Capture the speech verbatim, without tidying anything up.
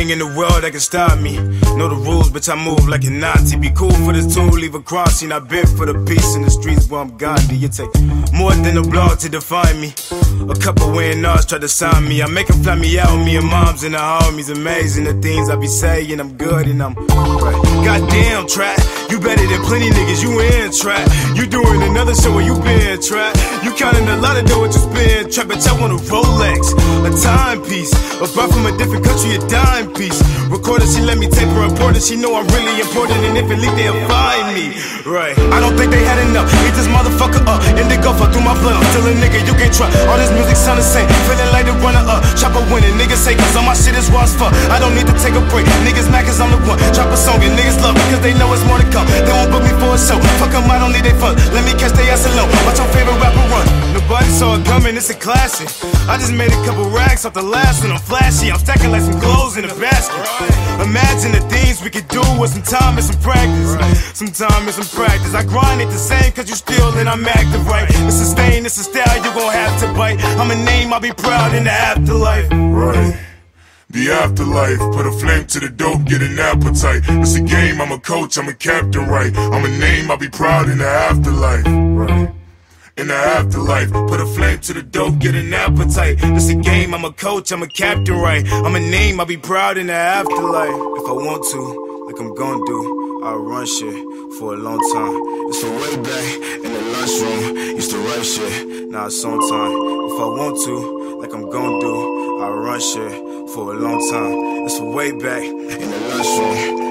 anything in the world that can stop me. Know the rules, bitch, I move like a Nazi. Be cool for the tool, leave a cross scene. I bid for the peace in the streets where I'm Gandhi. It take more than a blog to define me. A couple weighing odds tried to sign me. I make them fly me out, me and moms and the homies. Amazing the things I be saying, I'm good and I'm right. Goddamn, trap, you better than plenty niggas, you in trap. You doing another show where you been trap. You counting a lot of dough, what you spend trap. Bitch, I want a Rolex, a timepiece, a bride from a different country, a dime piece. Recorder, she let me tape her important. She know I'm really important, and if it leak, they'll find me. Right. I don't think they had enough. Eat this motherfucker up, and they go fuck through my blood. I'm still a nigga, you can't try. All this music sound the same. Feeling like the runner up. Chopper winning, niggas say cause all my shit is raw as fuck. I don't need to take a break. Niggas mad cause I'm the one. Drop a song and niggas love because they know it's more to come. They won't book me for a show. Fuck them, I don't need they fun. Let me catch they ass alone. Watch your favorite rapper run. Nobody saw it coming, it's a classic. I just made a couple racks off the last one. I'm flashy, I'm stacking like some clothes in a basket. Imagine the things we could do with some time and some practice. Some time and some practice. I grind it the same cause you still and I'm active right. It's a stain, it's a style you gon' have to bite. I'm a name, I'll be proud in the afterlife. Right. The afterlife, put a flame to the dope, get an appetite. It's a game, I'm a coach, I'm a captain, right? I'm a name, I'll be proud in the afterlife. Right. In the afterlife, put a flame to the dope, get an appetite. It's a game, I'm a coach, I'm a captain, right? I'm a name, I'll be proud in the afterlife. If I want to, like I'm gon' do, I'll run shit for a long time. It's a way back in the lunchroom, used to write shit, now it's on time. If I want to, like I'm gon' do, I'll run shit for a long time. It's a way back in the lunchroom.